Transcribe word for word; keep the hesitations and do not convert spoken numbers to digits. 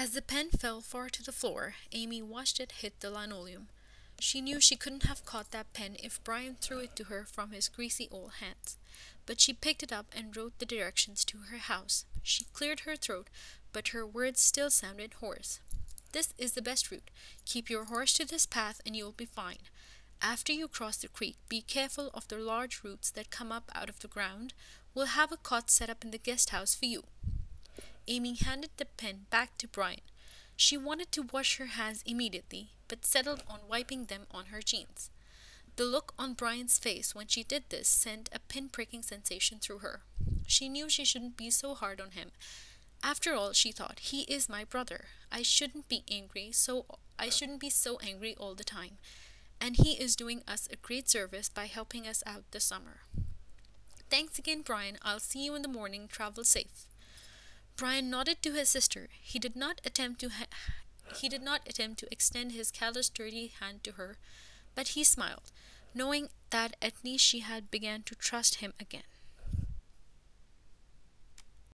As the pen fell far to the floor, Amy watched it hit the linoleum. She knew she couldn't have caught that pen if Brian threw it to her from his greasy old hands. But she picked it up and wrote the directions to her house. She cleared her throat, but her words still sounded hoarse. This is the best route. Keep your horse to this path and you'll be fine. After you cross the creek, be careful of the large roots that come up out of the ground. We'll have a cot set up in the guest house for you. Amy handed the pen back to Brian. She wanted to wash her hands immediately, but settled on wiping them on her jeans. The look on Brian's face when she did this sent a pin-pricking sensation through her. She knew she shouldn't be so hard on him. After all, she thought, he is my brother. I shouldn't be angry, so I shouldn't be so angry all the time. And he is doing us a great service by helping us out this summer. Thanks again, Brian. I'll see you in the morning. Travel safe. Brian nodded to his sister. He did not attempt to ha- he did not attempt to extend his callous, dirty hand to her, but he smiled, knowing that at least she had begun to trust him again.